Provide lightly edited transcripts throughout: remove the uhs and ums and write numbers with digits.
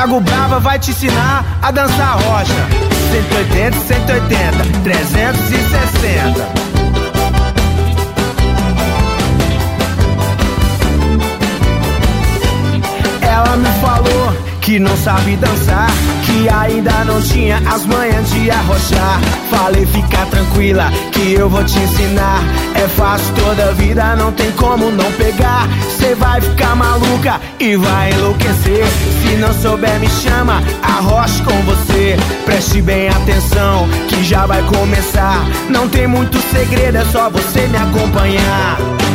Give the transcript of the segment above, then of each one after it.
Thiago Brava vai te ensinar a dançar rocha. 180, 180, 360. Ela me falou que não sabe dançar, que ainda não tinha as manhas de arrochar. Falei, fica tranquila que eu vou te ensinar. É fácil toda a vida, não tem como não pegar. Cê vai ficar maluca e vai enlouquecer. Se não souber me chama, arroche com você. Preste bem atenção que já vai começar. Não tem muito segredo, é só você me acompanhar.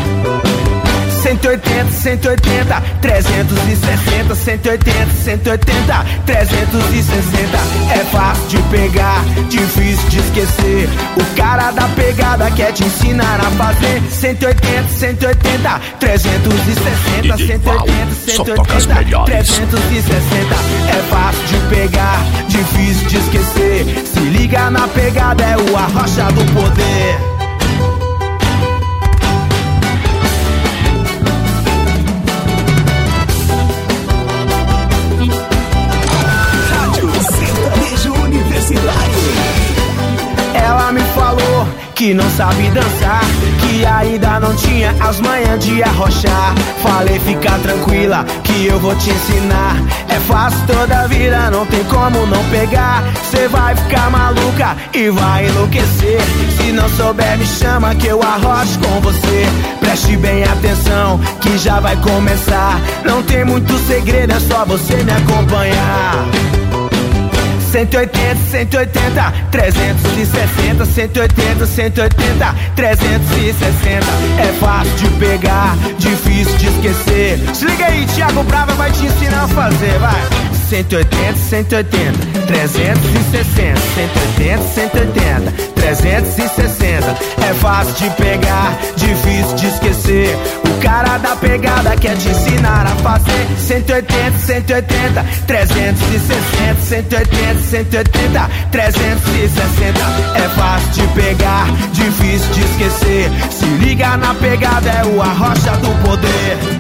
180, 180, 360, 180, 180, 360. É fácil de pegar, difícil de esquecer. O cara da pegada quer te ensinar a fazer. 180, 180, 360, 180, 180, 360. É fácil de pegar, difícil de esquecer. Se liga na pegada, é o arrocha do poder. Ela me falou que não sabe dançar, que ainda não tinha as manhas de arrochar. Falei, fica tranquila que eu vou te ensinar. É fácil toda a vida, não tem como não pegar. Cê vai ficar maluca e vai enlouquecer. Se não souber me chama que eu arrocho com você. Preste bem atenção que já vai começar. Não tem muito segredo, é só você me acompanhar. 180, 180, 360, 180, 180, 360. É fácil de pegar, difícil de esquecer. Se liga aí, Thiago Brava vai te ensinar a fazer, vai. 180, 180, 360, 180, 180, 360. É fácil de pegar, difícil de esquecer. O cara da pegada quer te ensinar a fazer. 180, 180, 360, 180, 180, 360. É fácil de pegar, difícil de esquecer. Se liga na pegada, é o arrocha do poder.